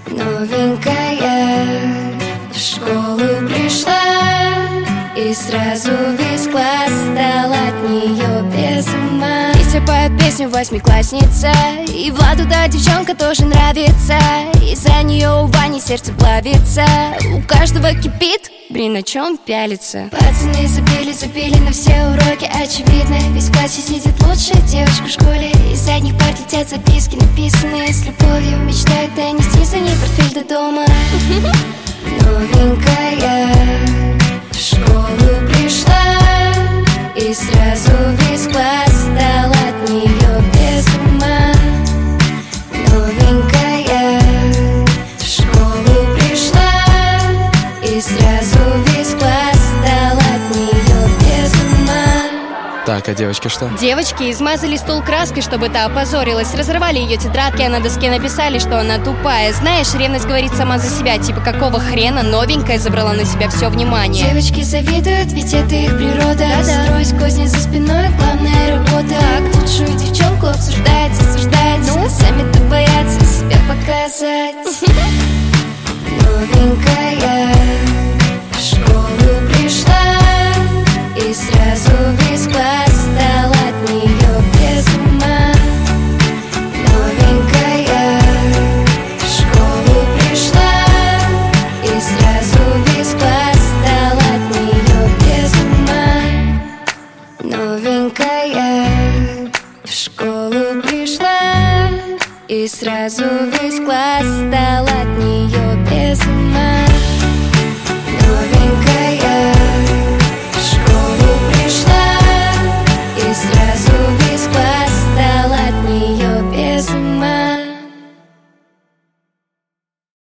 Новенькая в школу пришла, и сразу весь класс стал от нее без ума. Листья поет песню восьмиклассница, и Владу да девчонка тоже нравится. Из-за нее у Вани сердце плавится, у каждого кипит, блин, на чем пялится. Пацаны запели на все уроки, очевидно. Весь в классе сидит лучшая девочка в школе. Из задних парт летят записки, написанные с любовью. Мечтают донести за ней портфель до дома. Новенькая в школу пришла, и сразу весь класс стал от нее без ума. Новенькая в школу пришла, и сразу весь класс стал от нее без ума. Так, а девочки что? Девочки измазали стол краской, чтобы та опозорилась. Разорвали ее тетрадки, а на доске написали, что она тупая. Знаешь, ревность говорит сама за себя. Типа, какого хрена новенькая забрала на себя все внимание? Девочки завидуют, ведь это их природа. Строить козни за спиной, главная работа. А лучшую девчонку обсуждать, осуждать. Сами-то боятся себя показать. Новенькая в школу пришла, и сразу весь класс стал от нее без ума. Новенькая в школу пришла, и сразу весь класс стал от нее без ума. Новенькая в школу пришла, и сразу весь класс стал от нее без ума.